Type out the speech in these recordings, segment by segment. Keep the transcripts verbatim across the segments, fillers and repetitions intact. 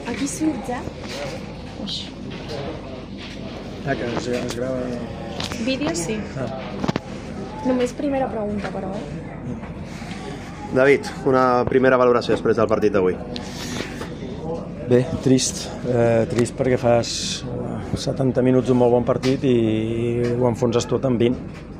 Aquí surts, eh? Uix. Ah, que es, es grava... Vídeo sí. Ah. Només primera pregunta, però, eh? David, una primera valoració després del partit d'avui. Bé, trist. Eh, trist perquè fas eh, setanta minuts d'un molt bon partit i ho enfonses tot en vint.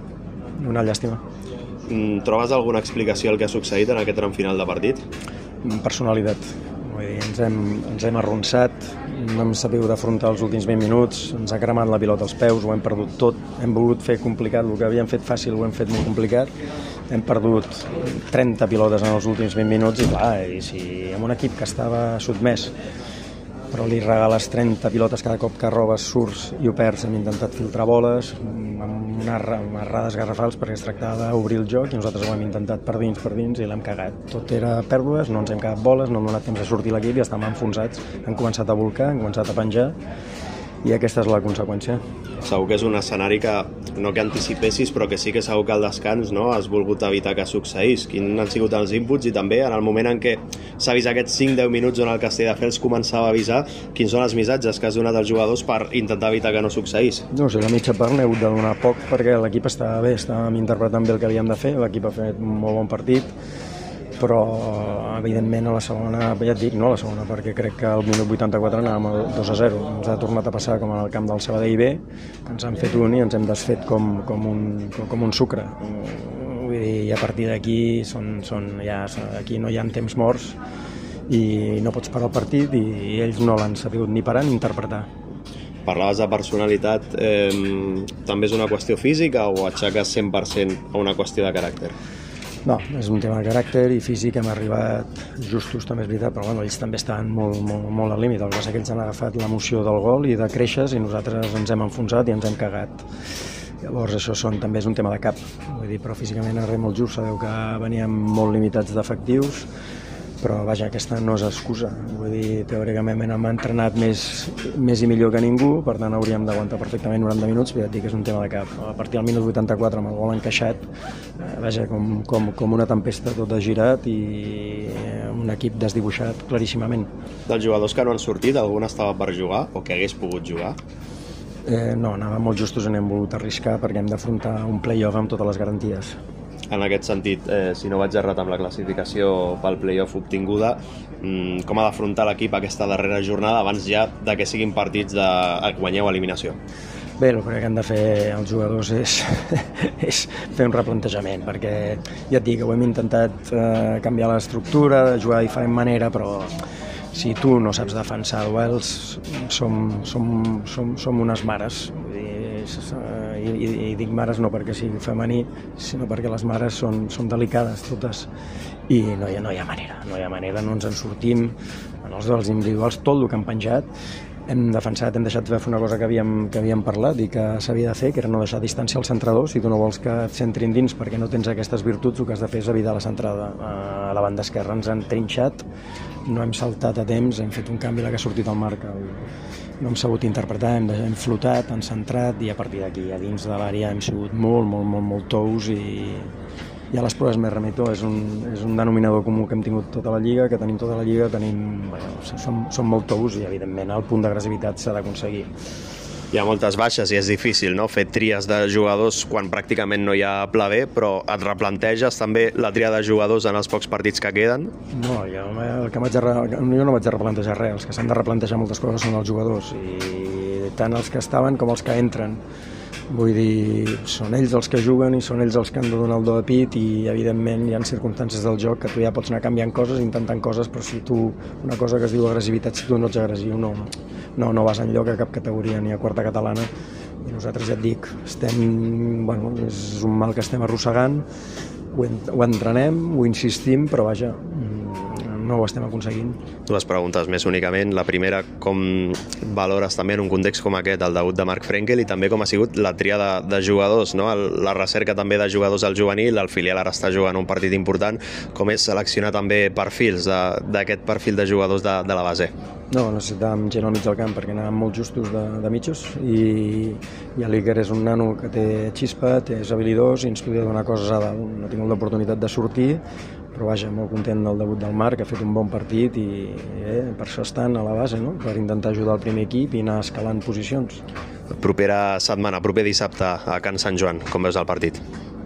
Una llàstima. Mm, Trobes alguna explicació al que ha succeït en aquest tram final de partit? Personalitat. Vull dir, ens hem, ens hem arronsat, no hem sabut afrontar els últims vint minuts, ens ha cremat la pilota als peus, ho hem perdut tot, hem volgut fer complicat, el que havíem fet fàcil ho hem fet molt complicat, hem perdut trenta pilotes en els últims vint minuts i clar, i si amb un equip que estava sotmès però li regales trenta pilotes cada cop que robes, surts i ho perds, hem intentat filtrar boles amb unes errades garrafals perquè es tractava d'obrir el joc i nosaltres ho hem intentat per dins, per dins i l'hem cagat. Tot era pèrdues, no ens hem quedat boles, no hem donat temps de sortir l'equip i estàvem enfonsats, han començat a volcar, han començat a penjar i aquesta és la conseqüència. Segur que és un escenari que no que anticipessis, però que sí que segur que al descans no, has volgut evitar que succeís. Quins han sigut els inputs i també en el moment en què s'ha vist aquests cinc deu minuts on el Castelldefels començava a avisar, quins són els missatges que has donat als jugadors per intentar evitar que no succeís? No sé, la mitja part n'he hagut de donar poc perquè l'equip estava bé, estàvem interpretant bé el que havíem de fer, l'equip ha fet un molt bon partit, però evidentment a la segona, ja et dic, no a la segona, perquè crec que al minut vuitanta-quatre anàvem al dos a zero. Ens ha tornat a passar com en el camp del Sabadell B, que ens han fet un i ens hem desfet com, com, un, com, com un sucre. Vull dir, i a partir d'aquí són, són, ja, aquí no hi ha temps morts i no pots parar el partit i ells no l'han sabut ni parar ni interpretar. Parlaves de personalitat, eh, també és una qüestió física o aixeques cent per cent a una qüestió de caràcter? No, és un tema de caràcter i físic, hem arribat justos, també és veritat, però bueno, ells també estan molt, molt, molt al límit. El que passa que ells han agafat l'emoció del gol i de creixes i nosaltres ens hem enfonsat i ens hem cagat. Llavors això són, també és un tema de cap, vull dir, però físicament és res molt just, sabeu que veníem molt limitats d'efectius, però vaja, aquesta no és excusa, vull dir, teòricament hem entrenat més, més i millor que ningú, per tant hauríem d'aguantar perfectament noranta minuts, però ja et dic que és un tema de cap. A partir del minut vuitanta-quatre amb el gol encaixat, eh, vaja, com, com, com una tempesta tot ha girat i un equip desdibuixat claríssimament. Dels jugadors que no han sortit, algun estava per jugar o que hagués pogut jugar? Eh, no, anàvem molt justos i no hem volgut arriscar perquè hem d'afrontar un play-off amb totes les garanties. En aquest sentit, eh, si no vaig errat amb la classificació pel play-off obtinguda, mmm, com ha d'afrontar l'equip aquesta darrera jornada abans ja de que siguin partits de guanyeu eliminació? Bé, el que han de fer els jugadors és, és fer un replantejament, perquè ja et dic que ho hem intentat eh, canviar l'estructura, jugar de diferent manera, però si tu no saps defensar duels, som, som, som, som unes mares. Vull dir, i, i, i dic mares no perquè sigui femení, sinó perquè les mares són, són delicades totes i no hi, ha, no hi ha manera, no hi ha manera, no ens en sortim en els duels individuals, tot el que han penjat hem defensat, hem deixat de fer una cosa que havíem, que havíem parlat i que s'havia de fer, que era no deixar distància al centrador. Si tu no vols que et centrin dins perquè no tens aquestes virtuts, el que has de fer és evitar la centrada. A la banda esquerra ens han trinxat, no hem saltat a temps, hem fet un canvi la que ha sortit al marc, no hem sabut interpretar, hem, hem flotat, hem centrat i a partir d'aquí, a dins de l'àrea hem sigut molt, molt, molt, molt tous i, i a les proves més remito, és un, és un denominador comú que hem tingut tota la Lliga, que tenim tota la Lliga, tenim, bueno, som, som molt tous i evidentment el punt d'agressivitat s'ha d'aconseguir. Hi ha moltes baixes i és difícil, no?, fer tries de jugadors quan pràcticament no hi ha pla B, però et replanteges també la tria de jugadors en els pocs partits que queden? No, jo, el que vaig a, jo no vaig a replantejar res, els que s'han de replantejar moltes coses són els jugadors, i tant els que estaven com els que entren. Vull dir, són ells els que juguen i són ells els que han de donar el do de pit i evidentment hi ha circumstàncies del joc que tu ja pots anar canviant coses, intentant coses, però si tu, una cosa que es diu agressivitat, si tu no ets agressiu, no, no, no vas enlloc a cap categoria ni a quarta catalana i nosaltres ja et dic, estem, bueno, és un mal que estem arrossegant, ho, ho entrenem, ho insistim, però vaja, no ho estem aconseguint. Dues preguntes més únicament. La primera, com valores també en un context com aquest el debut de Marc Frenkel i també com ha sigut la tria de, de jugadors, no? La recerca també de jugadors al juvenil, el filial ara està jugant un partit important, com és seleccionar també perfils d'aquest perfil de jugadors de, de la base? No, necessitàvem gent al mig del camp perquè anàvem molt justos de, de mitjos i, i l'Iker és un nano que té xispa, té és habilidós i ens podia donar coses a dalt. No he tingut l'oportunitat de sortir, però vaja, molt content del debut del Marc, ha fet un bon partit i eh, per això estan a la base, no? Per intentar ajudar el primer equip i anar escalant posicions. Propera setmana, proper dissabte a Can Sant Joan, com veus el partit?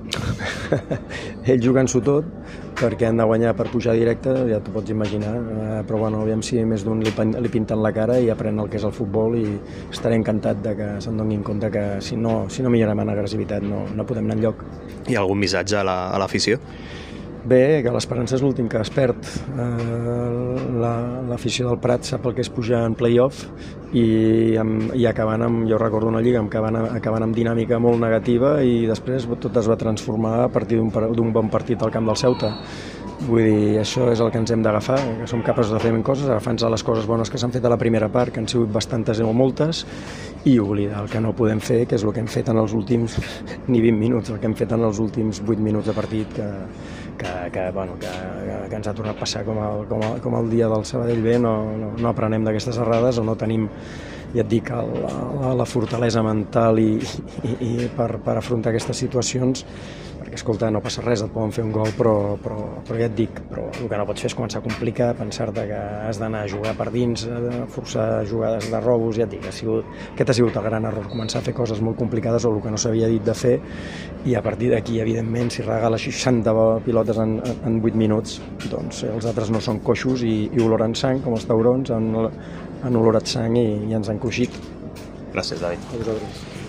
Ells jugant-s'ho tot, perquè han de guanyar per pujar directe, ja t'ho pots imaginar, eh, però bueno, aviam si més d'un li, li pinten la cara i aprèn el que és el futbol i estaré encantat de que se'n donin compte que si no, si no millorem en agressivitat no, no podem anar enlloc. Hi ha algun missatge a la, a l'afició? Bé, que l'esperança és l'últim que es perd. Eh, L'afició la, del Prat sap el que és pujar en play-off i, amb, i acabant amb, jo recordo una lliga acabant, acabant amb dinàmica molt negativa i després tot es va transformar a partir d'un bon partit al camp del Ceuta. Vull dir, això és el que ens hem d'agafar, que som capaços de fer coses, agafant-nos les coses bones que s'han fet a la primera part, que han sigut bastantes o moltes, i oblidar el que no podem fer, que és el que hem fet en els últims ni vint minuts, el que hem fet en els últims vuit minuts de partit, que, que, que, bueno, que, que ens ha tornat a passar com el, com el, com el dia del Sabadell B, no, no, no aprenem d'aquestes errades o no tenim, ja et dic, la, la fortalesa mental i, i, i per, per afrontar aquestes situacions, perquè escolta, no passa res, et poden fer un gol, però, però, però ja et dic, però el que no pots fer és començar a complicar, pensar-te que has d'anar a jugar per dins, a forçar jugades de robos, ja et dic, ha sigut, aquest ha sigut el gran error, començar a fer coses molt complicades o el que no s'havia dit de fer, i a partir d'aquí, evidentment, si regala seixanta pilotes en, en vuit minuts, doncs els altres no són coixos i, i oloren sang, com els taurons, han, han olorat sang i, i ens han coixit. Gràcies, David. A vosaltres.